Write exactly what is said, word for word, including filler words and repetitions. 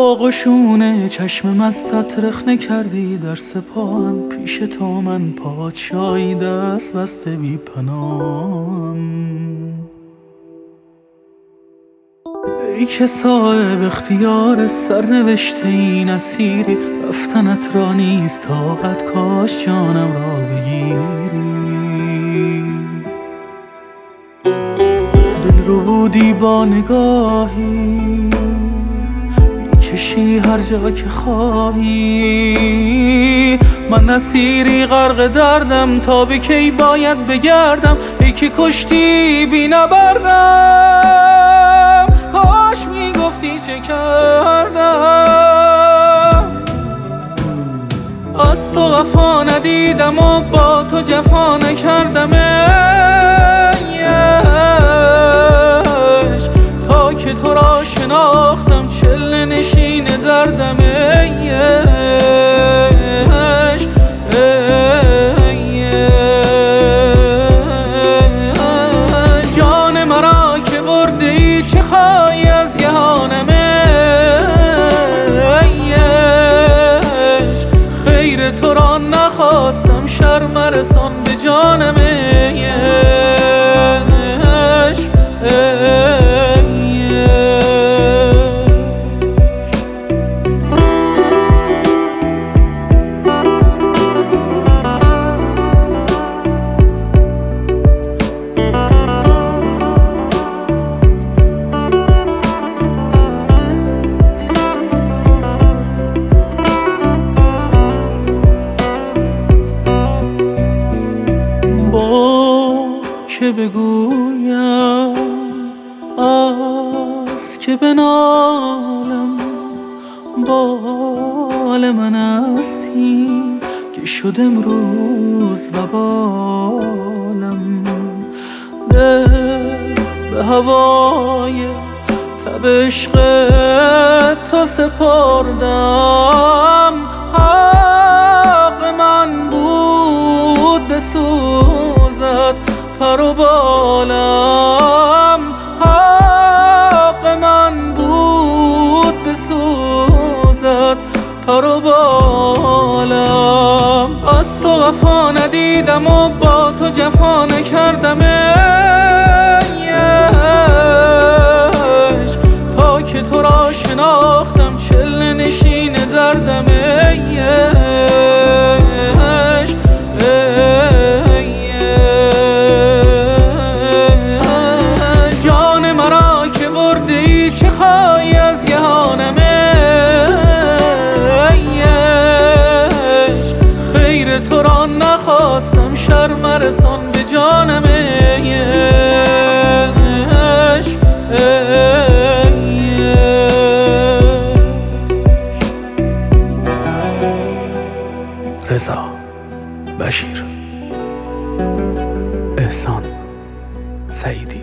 قشونه چشم مستت رخنه کردی در سپاهم، پیش تو من پادشاهی دست بسته بی پناهم. ای که صاحب اختیار سرنوشته این اسیری، رفتنت را نیست طاقت، کاش جانم را بگیری. دل رو بودی با نگاهی میکشی هر جا که خواهی، من اسیری غرق دردم، تا به کی باید بگردم. ای که کشتی بی نبردم، کاش میگفتی چه کردم. از تو وفا ندیدم و با تو جفا نکردم، ای عشق تا که تو را شناختم، چله نشین دردم. ای عشق جان مرا که برده ای، چه خواهی از جهانم؟ ای عشق خیر تو را نخواستم، شر مرسان به جانم. ای عشق که بگویم از که بنالم، بال من استیم که شد امروز و بالم. دل به هوای تب عشق تو سپردم، حق من بود بسوزد پر و بالم، حق من بود بسوزد پر و بالم. از تو وفا ندیدم و با تو جفا نکردم، ای عشق تا که تو را شناختم، چله نشین دردم. ای عشق جان مرا که برده ای، چه خواهی از جهانم؟ ای عشق خیر تو را نخواستم، شر مرسان به جانم. ای عشق رضا بشیر، احسان سعیدی.